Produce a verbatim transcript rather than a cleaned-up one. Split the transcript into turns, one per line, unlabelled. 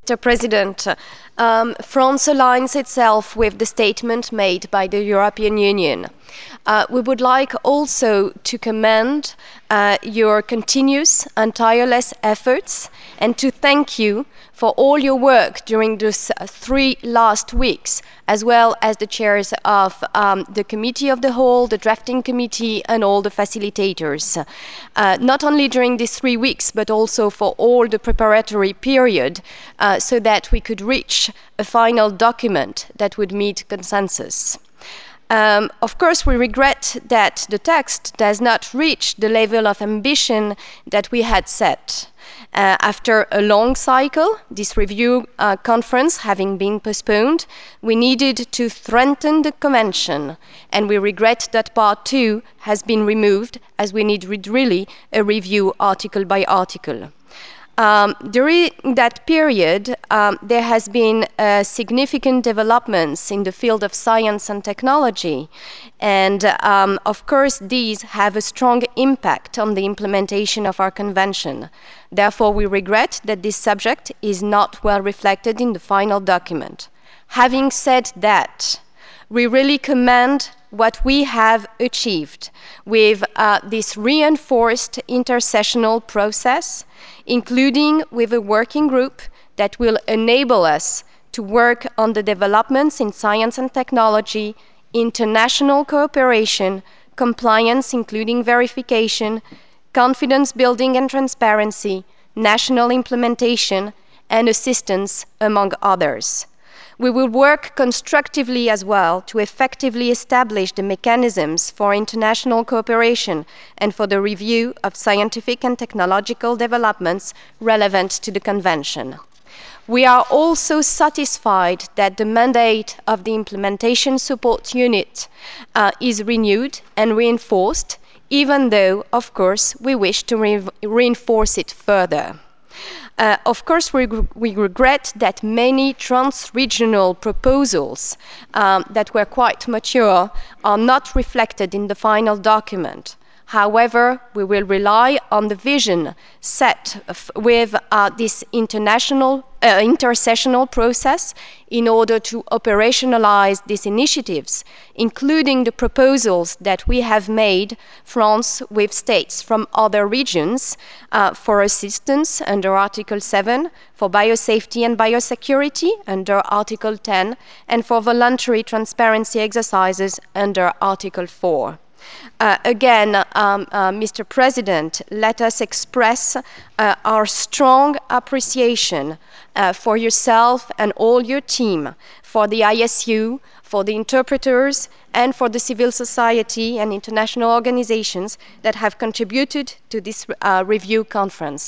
Mister President, um, France aligns itself with the statement made by the European Union. Uh, we would like also to commend uh, your continuous and tireless efforts and to thank you for all your work during these three last weeks, as well as the chairs of um, the Committee of the Whole, the Drafting Committee, and all the facilitators. Uh, not only during these three weeks, but also for all the preparatory period, uh, so that we could reach a final document that would meet consensus. Um, of course, we regret that the text does not reach the level of ambition that we had set. Uh, after a long cycle, this review uh, conference having been postponed, we needed to strengthen the convention, and we regret that part two has been removed, as we need really a review article by article. Um, during that period, um, there has been uh, significant developments in the field of science and technology, and um, of course these have a strong impact on the implementation of our convention. Therefore, we regret that this subject is not well reflected in the final document. Having said that, we really commend what we have achieved with uh, this reinforced intersessional process, including with a working group that will enable us to work on the developments in science and technology, international cooperation, compliance, including verification, confidence building and transparency, national implementation, and assistance, among others. We will work constructively as well to effectively establish the mechanisms for international cooperation and for the review of scientific and technological developments relevant to the Convention. We are also satisfied that the mandate of the Implementation Support Unit uh, is renewed and reinforced, even though, of course, we wish to re reinforce it further. Uh, of course, we, we regret that many trans-regional proposals um, that were quite mature are not reflected in the final document. However, we will rely on the vision set with uh, this international, uh, intersessional process in order to operationalize these initiatives, including the proposals that we have made, France with states from other regions, uh, for assistance under Article seven, for biosafety and biosecurity under Article ten, and for voluntary transparency exercises under Article four. Uh, again, um, uh, Mister President, let us express uh, our strong appreciation uh, for yourself and all your team, for the I S U, for the interpreters, and for the civil society and international organizations that have contributed to this uh, review conference.